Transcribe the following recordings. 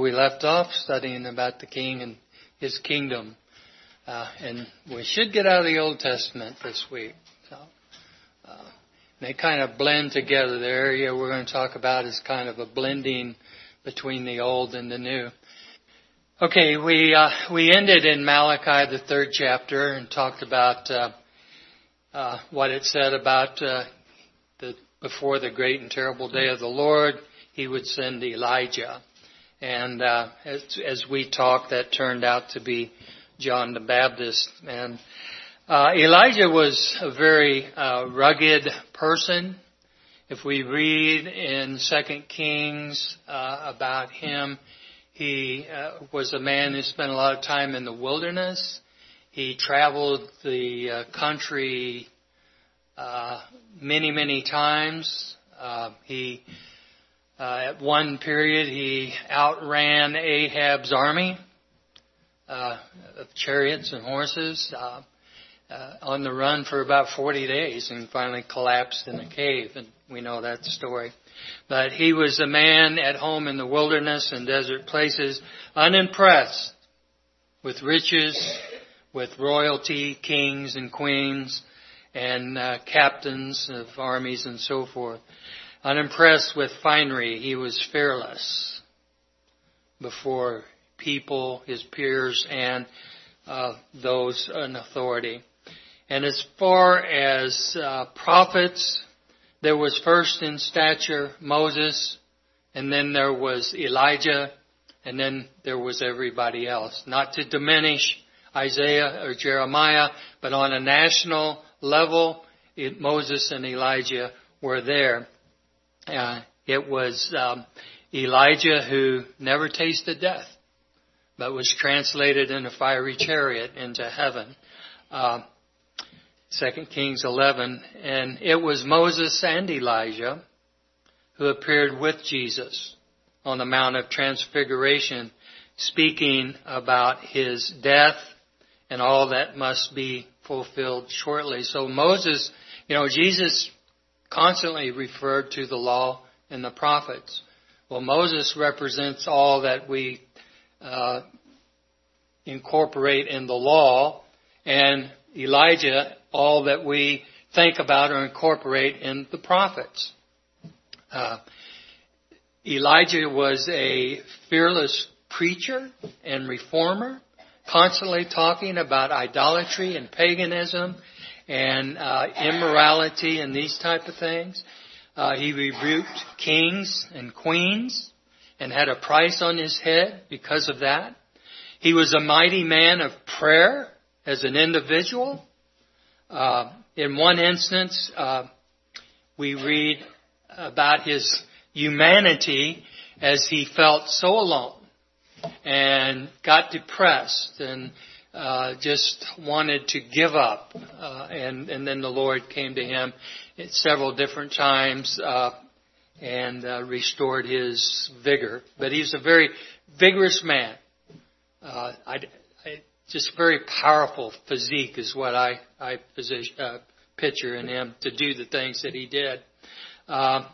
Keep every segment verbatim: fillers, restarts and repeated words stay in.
We left off studying about the king and his kingdom. Uh, and we should get out of the Old Testament this week. So, uh, they kind of blend together. The area we're going to talk about is kind of a blending between the old and the new. Okay, we uh, we ended in Malachi, the third chapter, and talked about uh, uh, what it said about uh, the before the great and terrible day of the Lord, he would send Elijah. And uh, as, as we talked, that turned out to be John the Baptist. And uh, Elijah was a very uh, rugged person. If we read in Second Kings uh, about him, he uh, was a man who spent a lot of time in the wilderness. He traveled the uh, country uh, many, many times. Uh, he Uh, at one period, he outran Ahab's army uh, of chariots and horses uh, uh, on the run for about forty days and finally collapsed in a cave. And we know that story. But he was a man at home in the wilderness and desert places, unimpressed with riches, with royalty, kings and queens, and uh, captains of armies and so forth. Unimpressed with finery, he was fearless before people, his peers, and uh, those in authority. And as far as uh, prophets, there was first in stature Moses, and then there was Elijah, and then there was everybody else. Not to diminish Isaiah or Jeremiah, but on a national level, it, Moses and Elijah were there. Uh, it was um, Elijah who never tasted death, but was translated in a fiery chariot into heaven. Uh, Second Kings eleven. And it was Moses and Elijah who appeared with Jesus on the Mount of Transfiguration, speaking about his death and all that must be fulfilled shortly. So Moses, you know, Jesus constantly referred to the law and the prophets. Well, Moses represents all that we uh, incorporate in the law, and Elijah all that we think about or incorporate in the prophets. Uh, Elijah was a fearless preacher and reformer, constantly talking about idolatry and paganism and uh, immorality and these type of things. Uh, he rebuked kings and queens and had a price on his head because of that. He was a mighty man of prayer as an individual. Uh, in one instance, uh, we read about his humanity as he felt so alone and got depressed and Uh, just wanted to give up, uh, and, and then the Lord came to him at several different times uh, and uh, restored his vigor. But he's a very vigorous man. Uh, I, I, just very powerful physique is what I, I position, uh, picture in him to do the things that he did. Uh,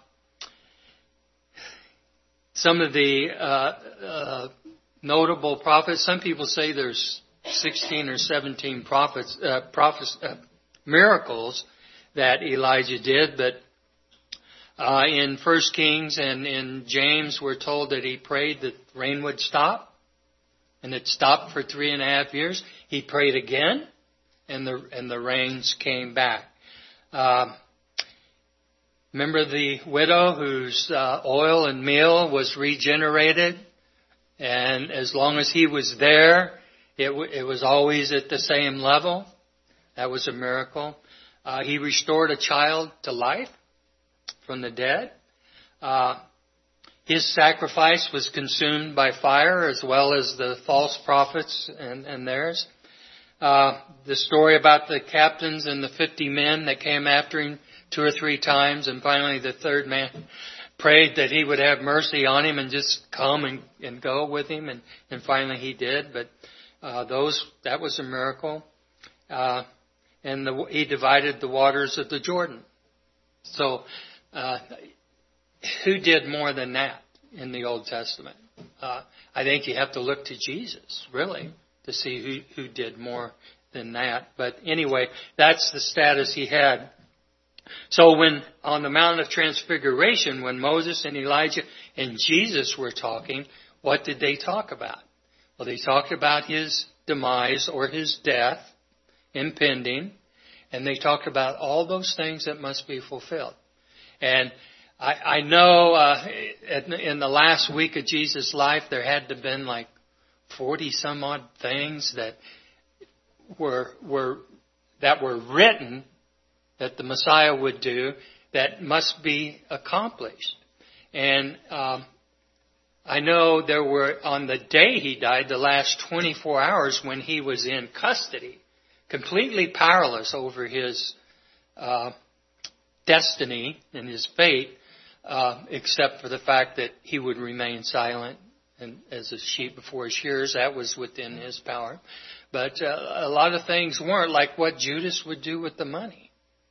some of the uh, uh, notable prophets, some people say there's sixteen or seventeen prophets, uh, prophets, uh, miracles that Elijah did, but uh, in First Kings and in James, we're told that he prayed that rain would stop, and it stopped for three and a half years. He prayed again, and the and the rains came back. Uh, remember the widow whose uh, oil and meal was regenerated, and as long as he was there, It, w- it was always at the same level. That was a miracle. Uh, he restored a child to life from the dead. Uh, his sacrifice was consumed by fire as well as the false prophets and, and theirs. Uh, the story about the captains and the fifty men that came after him two or three times, and finally the third man prayed that he would have mercy on him and just come and, and go with him, and, and finally he did. But Uh, those, that was a miracle. Uh, and the, he divided the waters of the Jordan. So, uh, who did more than that in the Old Testament? uh, I think you have to look to Jesus, really, to see who, who did more than that. But anyway, that's the status he had. So when on the Mount of Transfiguration, when Moses and Elijah and Jesus were talking, what did they talk about? Well, they talked about his demise or his death impending, and they talked about all those things that must be fulfilled. And I, I know uh, in the last week of Jesus' life, there had to have been like forty some odd things that were were that were written that the Messiah would do that must be accomplished. And um, I know there were, on the day he died, the last twenty-four hours when he was in custody, completely powerless over his uh, destiny and his fate, uh, except for the fact that he would remain silent and as a sheep before his shearers. That was within his power. But uh, a lot of things weren't, like what Judas would do with the money.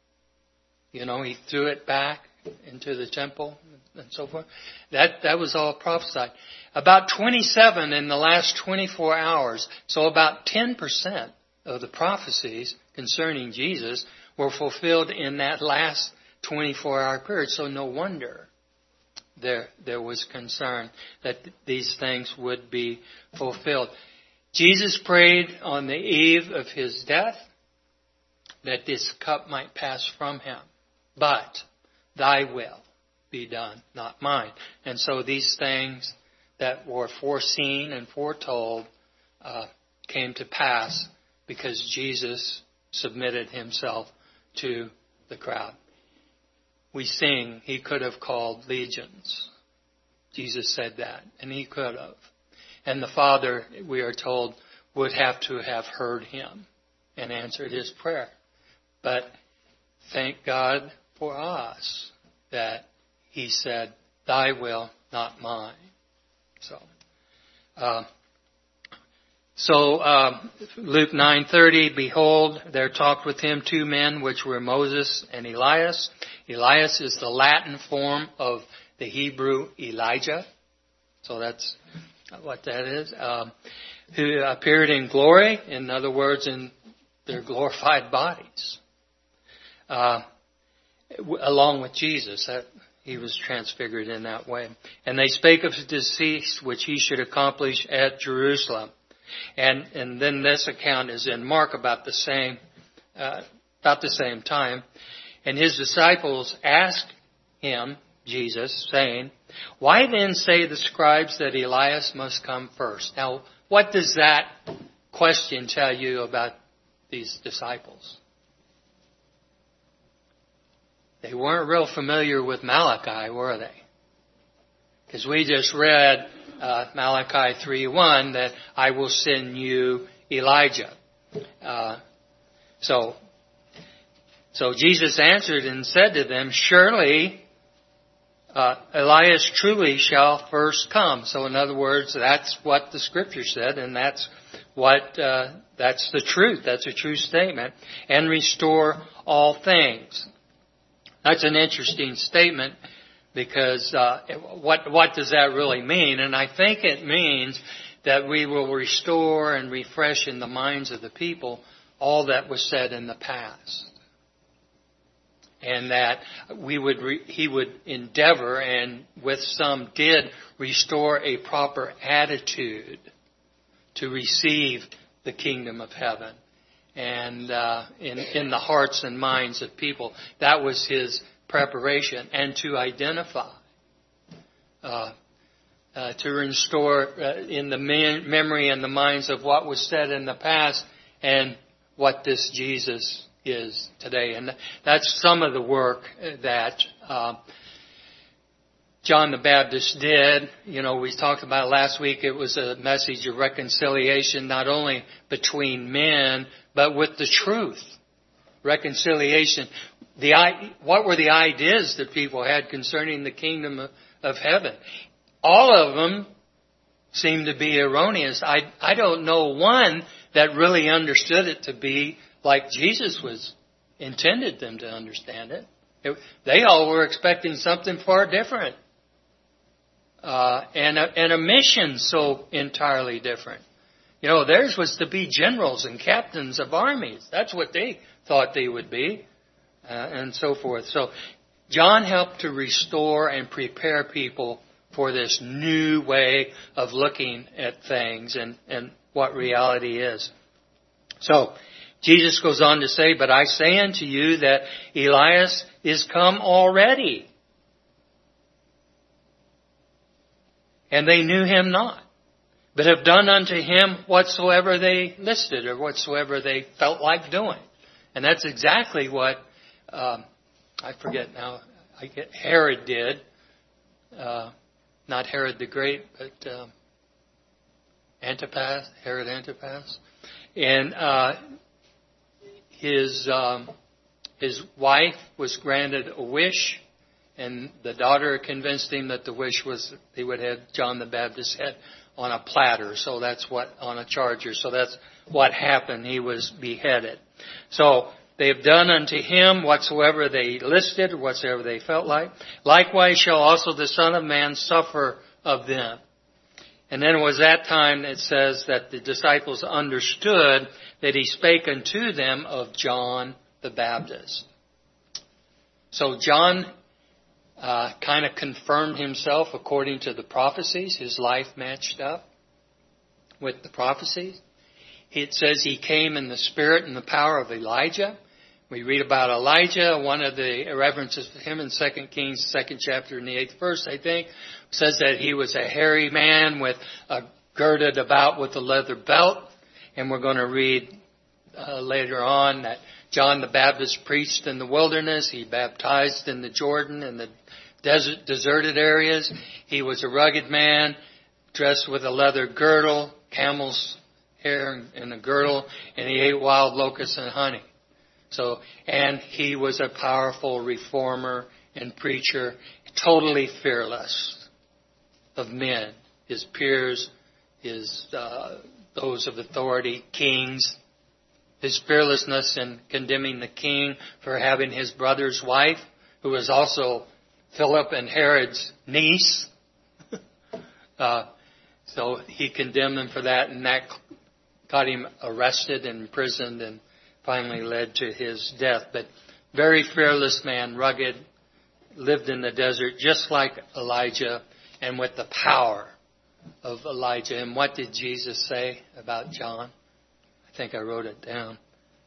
You know, he threw it back into the temple and so forth. That that was all prophesied. About twenty-seven in the last twenty-four hours, so about ten percent of the prophecies concerning Jesus were fulfilled in that last twenty-four hour period. So no wonder there there was concern that these things would be fulfilled. Jesus prayed on the eve of his death that this cup might pass from him. But thy will be done, not mine. And so these things that were foreseen and foretold uh, came to pass because Jesus submitted himself to the crowd. We sing, he could have called legions. Jesus said that, and he could have. And the Father, we are told, would have to have heard him and answered his prayer. But thank God for us that he said, thy will, not mine. So, uh, so uh, Luke nine thirty, behold, there talked with him two men, which were Moses and Elias. Elias is the Latin form of the Hebrew Elijah. So that's what that is. Um, who appeared in glory, in other words, in their glorified bodies. Uh, along with Jesus, that he was transfigured in that way. And they spake of his decease, which he should accomplish at Jerusalem. And and then this account is in Mark about the same uh, about the same time. And his disciples asked him, Jesus, saying, why then say the scribes that Elias must come first? Now, what does that question tell you about these disciples? They weren't real familiar with Malachi, were they? Because we just read uh, Malachi three one that I will send you Elijah. Uh, so, so Jesus answered and said to them, surely uh, Elias truly shall first come. So in other words, that's what the Scripture said, and that's what uh, that's the truth. That's a true statement. And restore all things. That's an interesting statement because uh, what what does that really mean? And I think it means that we will restore and refresh in the minds of the people all that was said in the past. And that we would re- he would endeavor, and with some did, restore a proper attitude to receive the kingdom of heaven. And uh, in, in the hearts and minds of people. That was his preparation. And to identify, uh, uh, to restore uh, in the man, memory and the minds of what was said in the past and what this Jesus is today. And that's some of the work that uh, John the Baptist did. You know, we talked about last week, it was a message of reconciliation, not only between men, but with the truth. Reconciliation. The what were the ideas that people had concerning the kingdom of, of heaven? All of them seem to be erroneous. I I don't know one that really understood it to be like Jesus was intended them to understand it. it they all were expecting something far different. uh, and, a, and a mission so entirely different. You know, theirs was to be generals and captains of armies. That's what they thought they would be, uh, and so forth. So John helped to restore and prepare people for this new way of looking at things and, and what reality is. So Jesus goes on to say, but I say unto you that Elias is come already, and they knew him not, but have done unto him whatsoever they listed or whatsoever they felt like doing. And that's exactly what, um, I forget now, I get Herod did. Uh, not Herod the Great, but um, Antipas, Herod Antipas. And uh, his um, his wife was granted a wish, and the daughter convinced him that the wish was he would have John the Baptist's head on a platter. So that's what, on a charger. So that's what happened. He was beheaded. So they have done unto him whatsoever they listed, or whatsoever they felt like. Likewise shall also the Son of Man suffer of them. And then it was that time, it says, that the disciples understood that he spake unto them of John the Baptist. So John uh, kind of confirmed himself according to the prophecies. His life matched up with the prophecies. It says he came in the spirit and the power of Elijah. We read about Elijah. One of the references to him in Second Kings, second chapter, in the eighth verse, I think, says that he was a hairy man with uh, girded about with a leather belt. And we're going to read uh, later on that John the Baptist preached in the wilderness. He baptized in the Jordan and the desert, deserted areas. He was a rugged man, dressed with a leather girdle, camel's hair in a girdle, and he ate wild locusts and honey. So, and he was a powerful reformer and preacher, totally fearless of men, his peers, his uh, those of authority, kings. His fearlessness in condemning the king for having his brother's wife, who was also Philip and Herod's niece. uh, so he condemned them for that, and that got him arrested and imprisoned and finally led to his death. But very fearless man, rugged, lived in the desert just like Elijah and with the power of Elijah. And what did Jesus say about John? I think I wrote it down.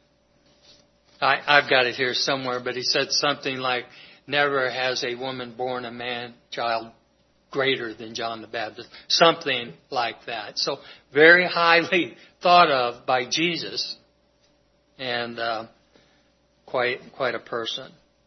I, I've got it here somewhere, but he said something like, never has a woman born a man child greater than John the Baptist. Something like that. So very highly thought of by Jesus, and uh, quite quite a person.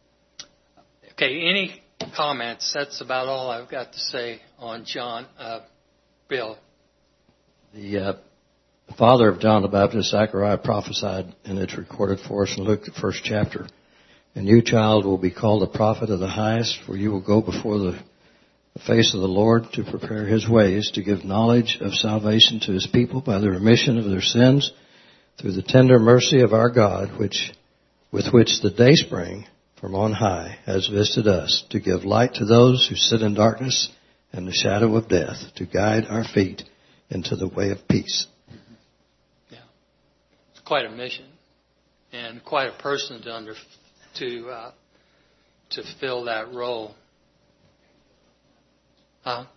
Okay, any comments? That's about all I've got to say on John. Uh, Bill. The uh, father of John the Baptist, Zechariah, prophesied, and it's recorded for us in Luke, the first chapter. And you, child, will be called a prophet of the highest, for you will go before the the face of the Lord to prepare his ways, to give knowledge of salvation to his people by the remission of their sins, through the tender mercy of our God, which with which the dayspring from on high has visited us, to give light to those who sit in darkness and the shadow of death, to guide our feet into the way of peace. Yeah, it's quite a mission, and quite a person to under to uh, to fill that role. Huh?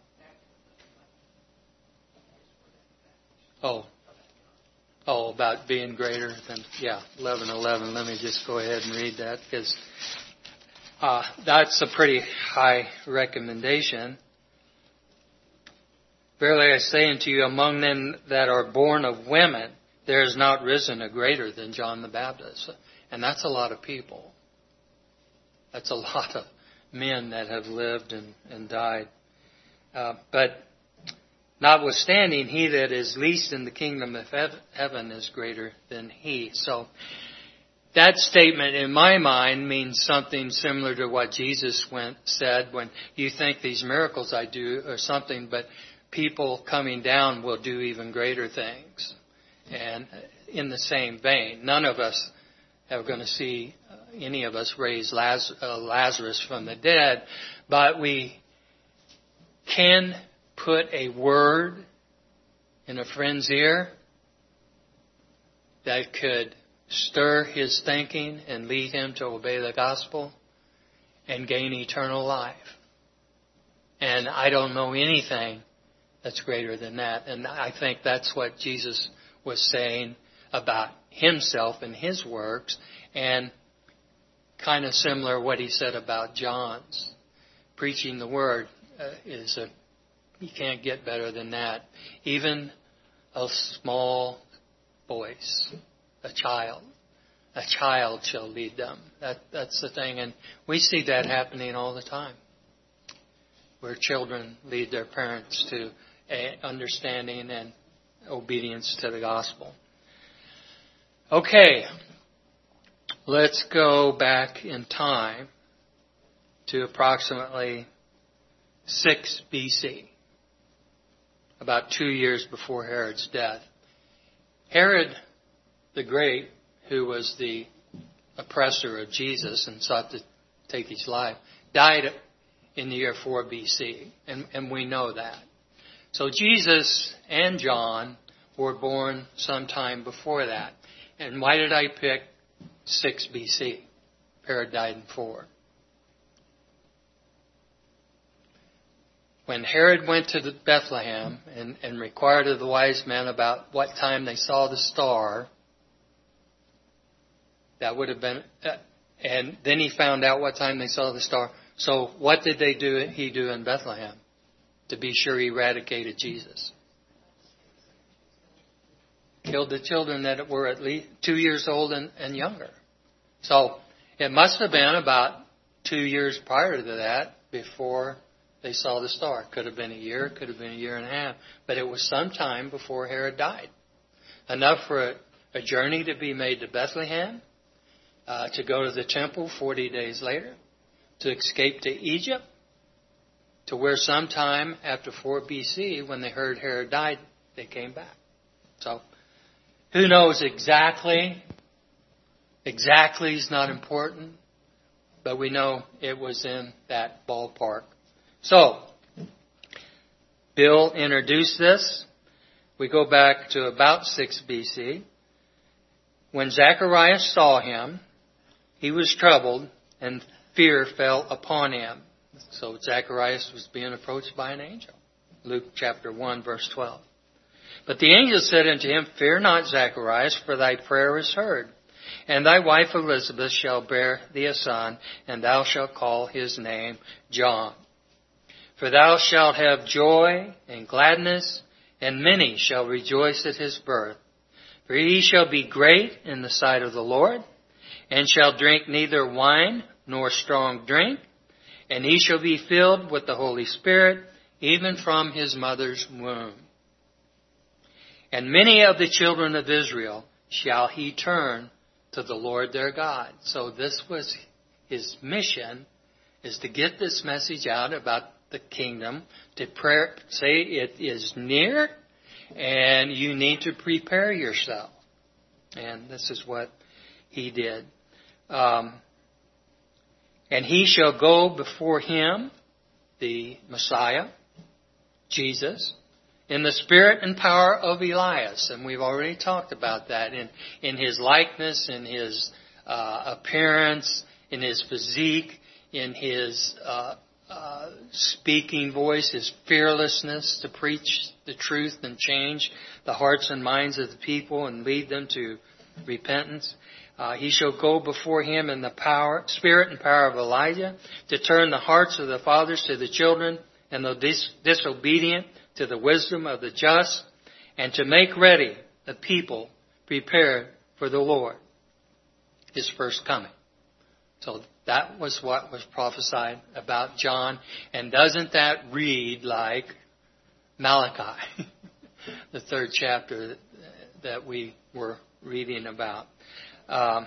Oh. Oh, about being greater than, yeah, eleven eleven. Let me just go ahead and read that, because uh, that's a pretty high recommendation. Verily I say unto you, among them that are born of women, there is not risen a greater than John the Baptist. And that's a lot of people. That's a lot of men that have lived and, and died. Uh, but notwithstanding, he that is least in the kingdom of heaven is greater than he. So that statement, in my mind, means something similar to what Jesus went said when you think these miracles I do are something, but people coming down will do even greater things. And in the same vein, none of us are going to see any of us raise Lazarus from the dead, but we can put a word in a friend's ear that could stir his thinking and lead him to obey the gospel and gain eternal life. And I don't know anything that's greater than that. And I think that's what Jesus was saying about himself and his works, and kind of similar what he said about John's. Preaching the word uh, is a, you can't get better than that. Even a small voice, a child. A child shall lead them. That that's the thing. And we see that happening all the time, where children lead their parents to a understanding and obedience to the gospel. Okay, let's go back in time to approximately six B C, about two years before Herod's death. Herod the Great, who was the oppressor of Jesus and sought to take his life, died in the year four B C, and, and we know that. So Jesus and John were born sometime before that. And why did I pick six B C? Herod died in four. When Herod went to Bethlehem and, and inquired of the wise men about what time they saw the star, that would have been, uh, and then he found out what time they saw the star. So what did they do? He do in Bethlehem to be sure he eradicated Jesus? Killed the children that were at least two years old and, and younger. So it must have been about two years prior to that before they saw the star. Could have been a year, could have been a year and a half, but it was some time before Herod died. Enough for a, a journey to be made to Bethlehem, uh, to go to the temple forty days later, to escape to Egypt, to where sometime after four B C, when they heard Herod died, they came back. So who knows exactly? Exactly is not important, but we know it was in that ballpark. So, Bill introduced this. We go back to about six B C. When Zacharias saw him, he was troubled, and fear fell upon him. So Zacharias was being approached by an angel. Luke chapter one, verse twelve. But the angel said unto him, Fear not, Zacharias, for thy prayer is heard. And thy wife Elizabeth shall bear thee a son, and thou shalt call his name John. For thou shalt have joy and gladness, and many shall rejoice at his birth. For he shall be great in the sight of the Lord, and shall drink neither wine nor strong drink, and he shall be filled with the Holy Spirit, even from his mother's womb. And many of the children of Israel shall he turn to the Lord their God. So this was his mission, is to get this message out about the kingdom, to pray, say it is near, and you need to prepare yourself. And this is what he did. Um, and he shall go before him, the Messiah, Jesus, in the spirit and power of Elias. And we've already talked about that in, in his likeness, in his uh, appearance, in his physique, in his uh, uh, speaking voice, his fearlessness to preach the truth and change the hearts and minds of the people and lead them to repentance. Uh, he shall go before him in the power, spirit and power of Elijah, to turn the hearts of the fathers to the children, and the dis- disobedient to the wisdom of the just, and to make ready the people prepared for the Lord, his first coming. So that was what was prophesied about John. And doesn't that read like Malachi, the third chapter that we were reading about? Um,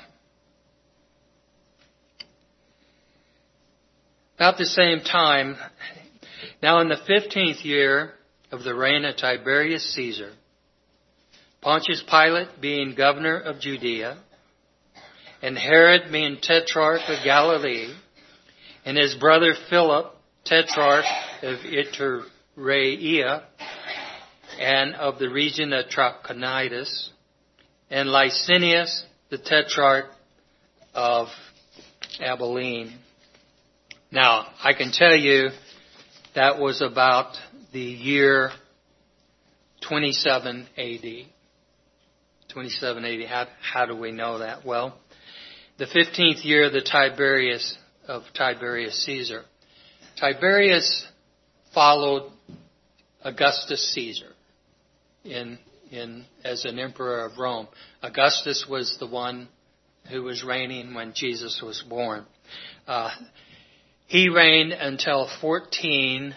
about the same time, now in the fifteenth year of the reign of Tiberius Caesar, Pontius Pilate being governor of Judea, and Herod being tetrarch of Galilee, and his brother Philip, tetrarch of Rhea, and of the region of Trachonitis, and Licinius, the tetrarch of Abilene. Now, I can tell you that was about the year twenty-seven A D. twenty-seven A D. How, how do we know that? Well, the fifteenth year of the Tiberius of Tiberius Caesar. Tiberius followed Augustus Caesar in in as an emperor of Rome. Augustus was the one who was reigning when Jesus was born. Uh, he reigned until fourteen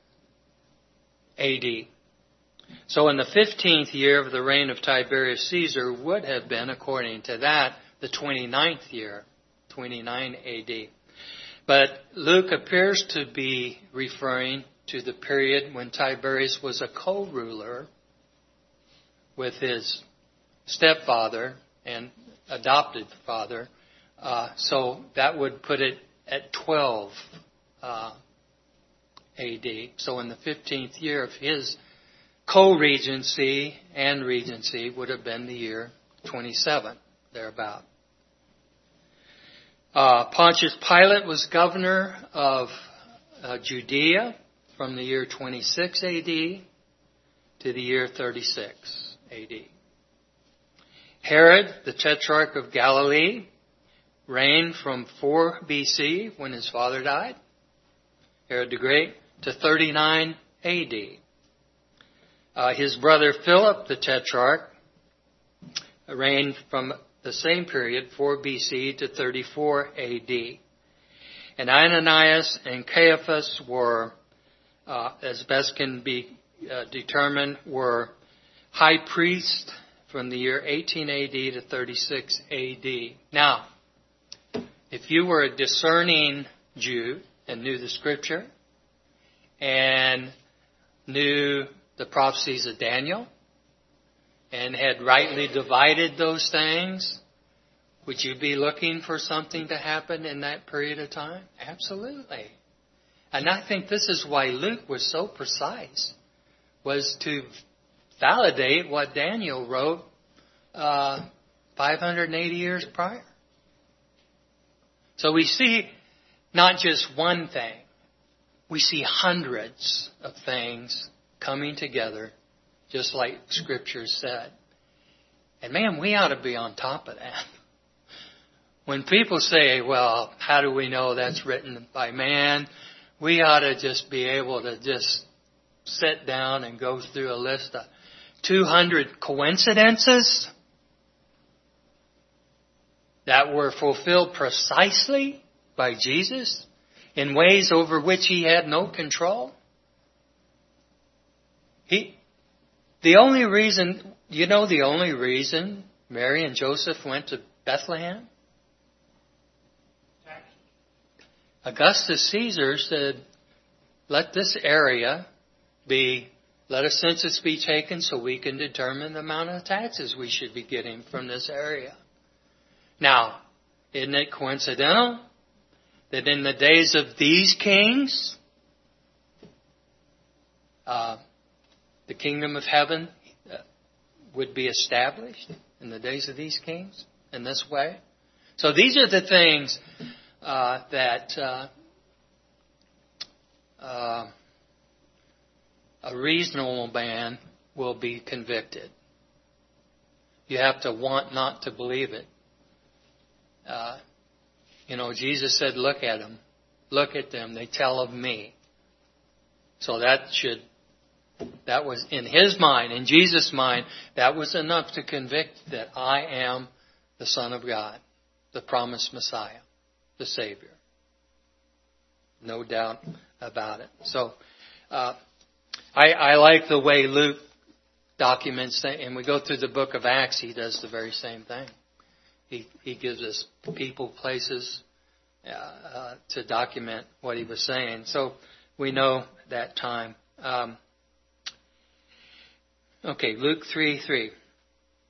A D. So in the fifteenth year of the reign of Tiberius Caesar would have been, according to that, the twenty-ninth year, twenty-nine A D. But Luke appears to be referring to the period when Tiberius was a co-ruler with his stepfather and adopted father. Uh, so that would put it at twelve uh, A D. So in the fifteenth year of his co-regency and regency would have been the year twenty-seven, thereabout. Uh, Pontius Pilate was governor of uh, Judea from the year twenty-six A D to the year thirty-six A D. Herod, the tetrarch of Galilee, reigned from four B C when his father died, Herod the Great, to thirty-nine A D. Uh, his brother Philip, the tetrarch, reigned from the same period, four B C to thirty-four A D. And Ananias and Caiaphas were, uh, as best can be uh, determined, were high priests from the year eighteen A D to thirty-six A D. Now, if you were a discerning Jew and knew the Scripture and knew the prophecies of Daniel and had rightly divided those things, would you be looking for something to happen in that period of time? Absolutely. And I think this is why Luke was so precise, was to validate what Daniel wrote uh, five hundred eighty years prior. So we see not just one thing. We see hundreds of things coming together, just like Scripture said. And man, we ought to be on top of that. When people say, well, how do we know that's written by man? We ought to just be able to just sit down and go through a list of two hundred coincidences that were fulfilled precisely by Jesus in ways over which he had no control. He, the only reason, you know the only reason Mary and Joseph went to Bethlehem? Augustus Caesar said, let this area be, let a census be taken so we can determine the amount of taxes we should be getting from this area. Now, isn't it coincidental that in the days of these kings, uh, the kingdom of heaven uh, would be established in the days of these kings in this way? So these are the things uh, that uh, uh, a reasonable man will be convicted. You have to want not to believe it. Uh, you know, Jesus said, look at them. Look at them. They tell of me. So that should, that was in his mind, in Jesus' mind, that was enough to convict that I am the Son of God, the promised Messiah, the Savior. No doubt about it. So, uh, I, I like the way Luke documents things, and we go through the book of Acts, he does the very same thing. He, he gives us people, places uh, uh, to document what he was saying. So we know that time. Um, okay, Luke three three.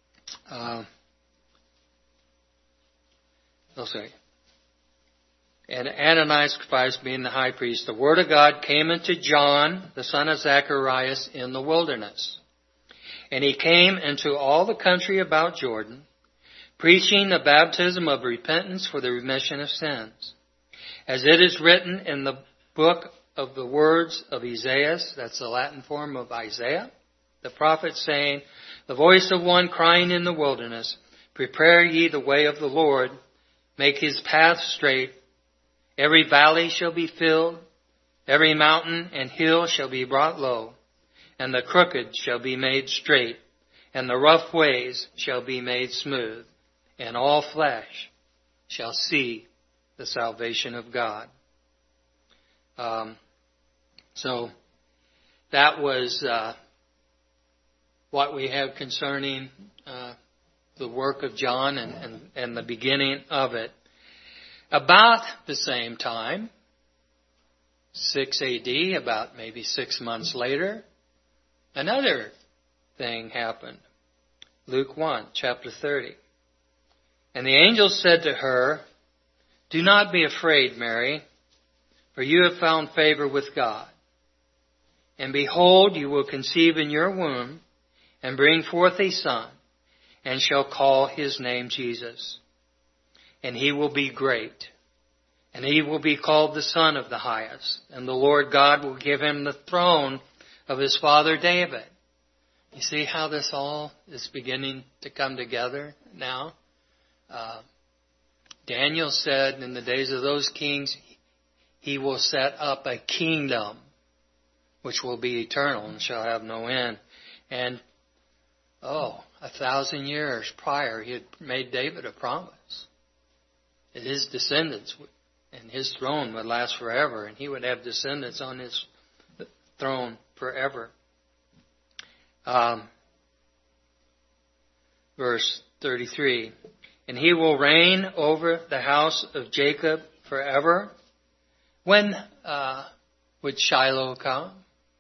Uh, oh, sorry. and Ananias being the high priest, the word of God came unto John, the son of Zacharias, in the wilderness. And he came into all the country about Jordan, preaching the baptism of repentance for the remission of sins. As it is written in the book of the words of Isaiah, that's the Latin form of Isaiah, the prophet, saying, the voice of one crying in the wilderness, prepare ye the way of the Lord, make his path straight. Every valley shall be filled, every mountain and hill shall be brought low, and the crooked shall be made straight, and the rough ways shall be made smooth, and all flesh shall see the salvation of God. Um, so that was uh, what we have concerning uh, the work of John and, and, and the beginning of it. About the same time, six A D, about maybe six months later, another thing happened. Luke one, chapter thirty. And the angel said to her, do not be afraid, Mary, for you have found favor with God. And behold, you will conceive in your womb and bring forth a son, and shall call his name Jesus. And he will be great, and he will be called the Son of the Highest. And the Lord God will give him the throne of his father David. You see how this all is beginning to come together now? Uh, Daniel said in the days of those kings, he will set up a kingdom which will be eternal and shall have no end. And, oh, a thousand years prior, he had made David a promise that his descendants and his throne would last forever, and he would have descendants on his throne forever. Um, verse thirty-three, and he will reign over the house of Jacob forever. When uh, would Shiloh come?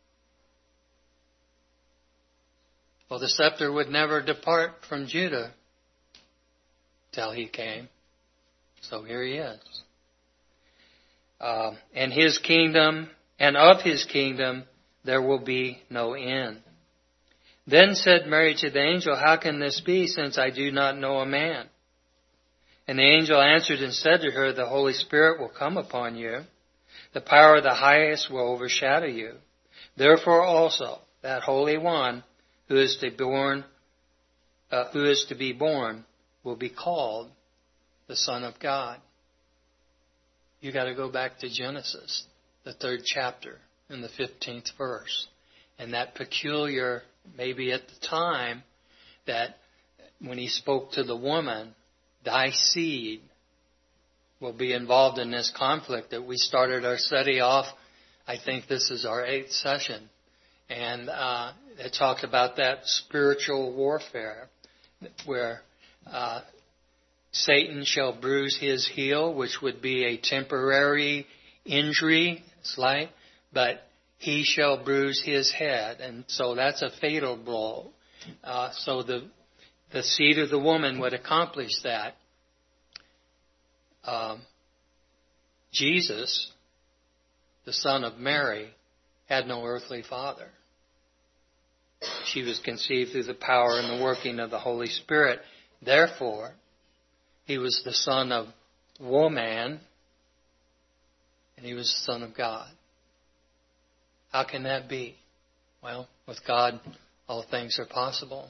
Well, the scepter would never depart from Judah till he came. So here he is. Uh, and his kingdom, and of his kingdom, there will be no end. Then said Mary to the angel, how can this be, since I do not know a man? And the angel answered and said to her, the Holy Spirit will come upon you. The power of the highest will overshadow you. Therefore also, that Holy One who is to be born, uh, who is to be born, will be called the Son of God. You got to go back to Genesis, the third chapter, in the fifteenth verse, and that peculiar, maybe at the time, that when he spoke to the woman, thy seed will be involved in this conflict that we started our study off. I think this is our eighth session. And uh, it talked about that spiritual warfare where uh, Satan shall bruise his heel, which would be a temporary injury, slight, but he shall bruise his head. And so that's a fatal blow. Uh, so the the seed of the woman would accomplish that. Um, Jesus, the son of Mary, had no earthly father. She was conceived through the power and the working of the Holy Spirit. Therefore, he was the son of woman, and he was the son of God. How can that be? Well, with God, all things are possible.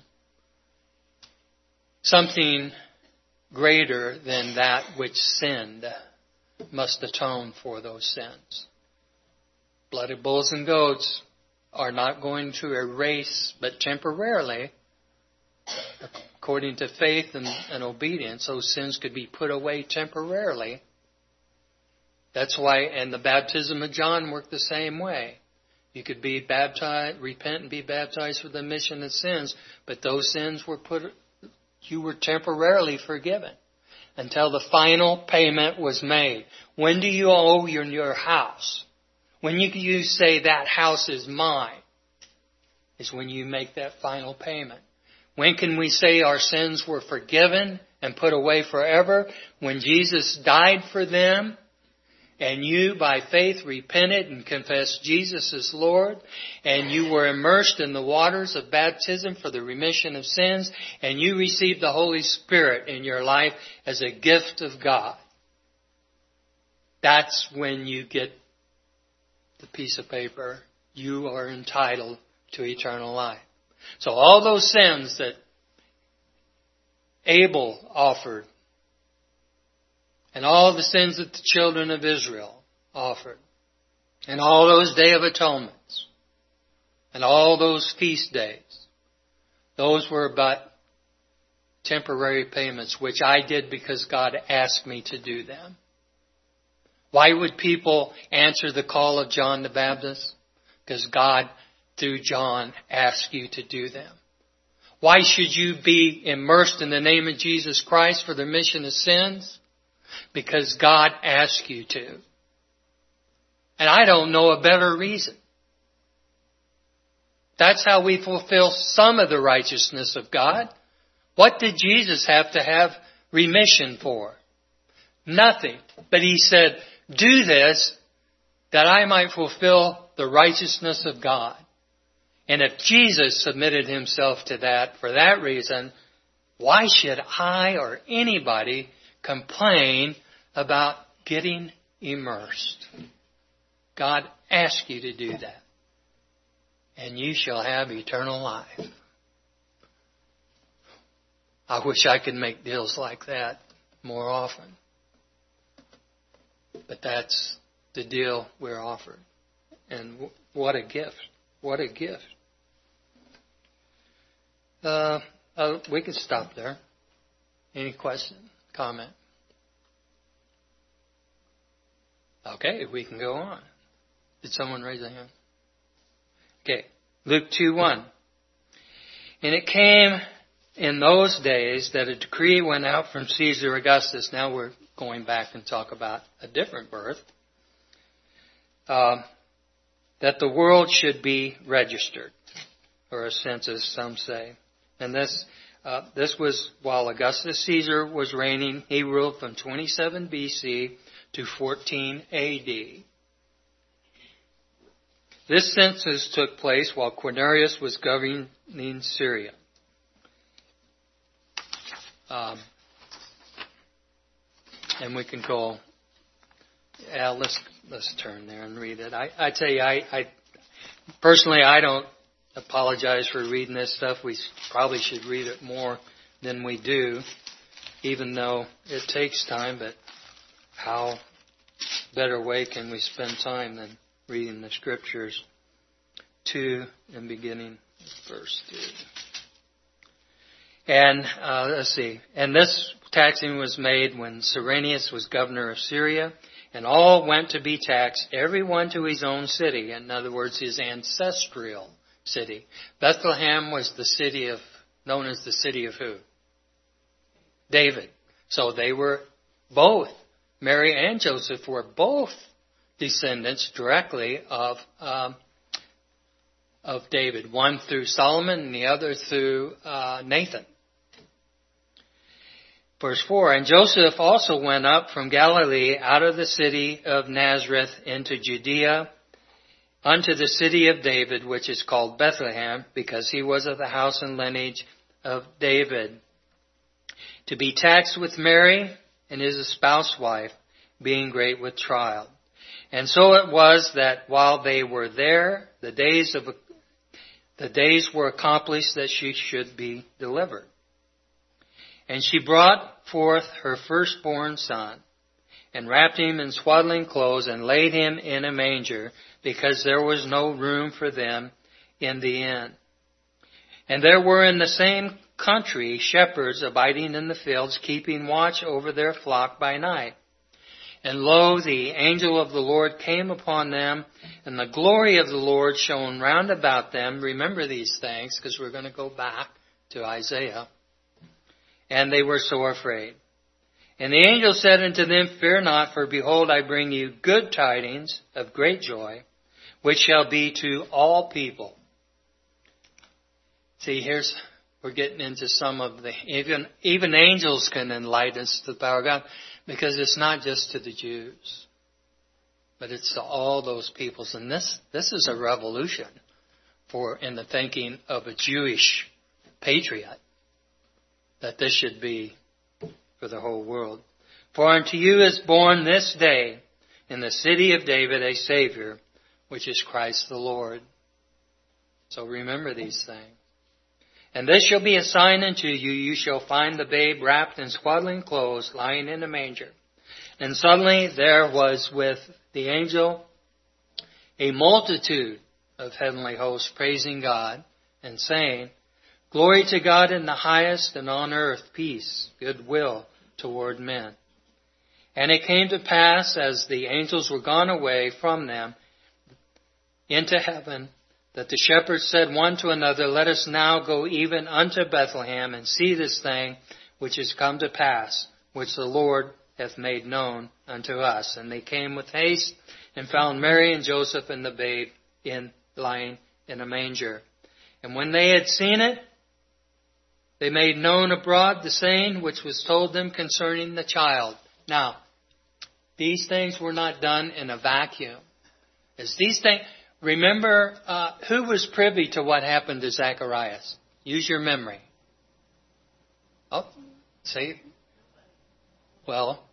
Something greater than that which sinned must atone for those sins. Blood of bulls and goats are not going to erase, but temporarily, according to faith and, and obedience, those sins could be put away temporarily. That's why, and the baptism of John worked the same way. You could be baptized, repent and be baptized for the remission of sins, but those sins were put, you were temporarily forgiven until the final payment was made. When do you owe your, your house? When you, you say that house is mine, is when you make that final payment. When can we say our sins were forgiven and put away forever? When Jesus died for them and you by faith repented and confessed Jesus as Lord, and you were immersed in the waters of baptism for the remission of sins, and you received the Holy Spirit in your life as a gift of God, that's when you get the piece of paper. You are entitled to eternal life. So all those sins that Abel offered, and all the sins that the children of Israel offered, and all those Day of Atonements, and all those feast days, those were but temporary payments, which I did because God asked me to do them. Why would people answer the call of John the Baptist? Because God, through John, asked you to do them. Why should you be immersed in the name of Jesus Christ for the remission of sins? Because God asked you to. And I don't know a better reason. That's how we fulfill some of the righteousness of God. What did Jesus have to have remission for? Nothing. But He said, do this that I might fulfill the righteousness of God. And if Jesus submitted Himself to that for that reason, why should I or anybody complain about getting immersed? God asked you to do that. And you shall have eternal life. I wish I could make deals like that more often. But that's the deal we're offered. And w- what a gift. What a gift. Uh, uh, we can stop there. Any question, comment? Okay, we can go on. Did someone raise a hand? Okay, Luke two one. And it came in those days that a decree went out from Caesar Augustus. Now we're going back and talk about a different birth. Uh, that the world should be registered, or a census, some say. And this uh, this was while Augustus Caesar was reigning. He ruled from twenty-seven B C to fourteen A D. This census took place while Quirinius was governing Syria. Um, and we can go, yeah, let's let's turn there and read it. I, I tell you, I, I personally, I don't apologize for reading this stuff. We probably should read it more than we do, even though it takes time. But how better way can we spend time than reading the Scriptures? Two and beginning verse two. And uh, let's see. And this taxing was made when Cyrenius was governor of Syria, and all went to be taxed, everyone to his own city. In other words, his ancestral city. Bethlehem was the city of, known as the city of who? David. So they were both, Mary and Joseph were both descendants directly of um, of David. One through Solomon and the other through uh, Nathan. Verse four, and Joseph also went up from Galilee out of the city of Nazareth into Judea unto the city of David, which is called Bethlehem, because he was of the house and lineage of David, to be taxed with Mary and his espoused wife, being great with child. And so it was that while they were there, the days of the days were accomplished that she should be delivered. And she brought forth her firstborn son, and wrapped him in swaddling clothes, and laid him in a manger, because there was no room for them in the inn. And there were in the same country shepherds abiding in the fields, keeping watch over their flock by night. And lo, the angel of the Lord came upon them, and the glory of the Lord shone round about them. Remember these things, because we're going to go back to Isaiah. And they were so afraid. And the angel said unto them, fear not, for behold, I bring you good tidings of great joy, which shall be to all people. See, here's, we're getting into some of the, even, even angels can enlighten us to the power of God, because it's not just to the Jews. but it's to all those peoples. And this, this is a revolution for in the thinking of a Jewish patriot, that this should be for the whole world. For unto you is born this day in the city of David a Savior, which is Christ the Lord. So remember these things. And this shall be a sign unto you, you shall find the babe wrapped in swaddling clothes, lying in a manger. And suddenly there was with the angel a multitude of heavenly hosts praising God and saying, Glory to God in the highest, and on earth peace, goodwill toward men. And it came to pass, as the angels were gone away from them into heaven, that the shepherds said one to another, Let us now go even unto Bethlehem, and see this thing which is come to pass, which the Lord hath made known unto us. And they came with haste, and found Mary and Joseph and the babe in lying in a manger. And when they had seen it, they made known abroad the saying which was told them concerning the child. Now, these things were not done in a vacuum. As these things, remember, uh, who was privy to what happened to Zacharias? Use your memory. Oh, see? Well,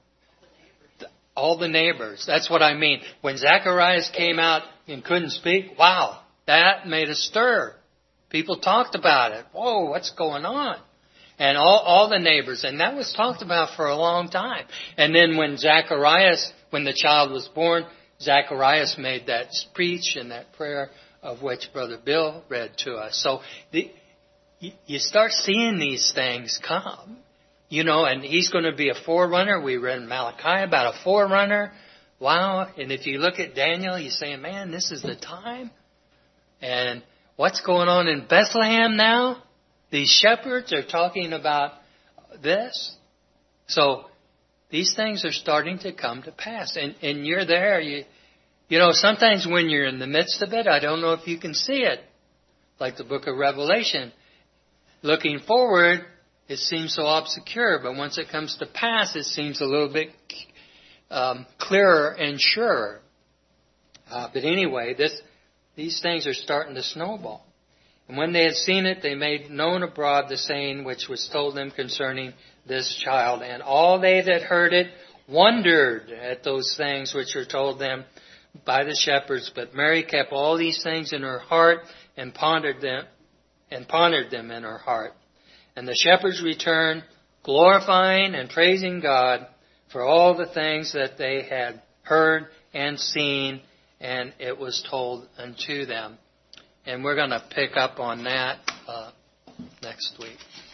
all the neighbors. That's what I mean. When Zacharias came out and couldn't speak, wow, that made a stir. People talked about it. Whoa, what's going on? And all, all the neighbors. And that was talked about for a long time. And then when Zacharias, when the child was born, Zacharias made that speech and that prayer of which Brother Bill read to us. So the, you start seeing these things come. You know, and he's going to be a forerunner. We read in Malachi about a forerunner. Wow. And if you look at Daniel, you're saying, man, this is the time. And what's going on in Bethlehem now? These shepherds are talking about this. So these things are starting to come to pass. And, and you're there. You, you know, sometimes when you're in the midst of it, I don't know if you can see it. Like the book of Revelation. Looking forward, it seems so obscure, but once it comes to pass, it seems a little bit um, clearer and surer. Uh, but anyway, this these things are starting to snowball. And when they had seen it, they made known abroad the saying which was told them concerning this child. And all they that heard it wondered at those things which were told them by the shepherds. But Mary kept all these things in her heart and pondered them, and pondered them in her heart. And the shepherds returned, glorifying and praising God for all the things that they had heard and seen, and it was told unto them. And we're going to pick up on that uh, next week.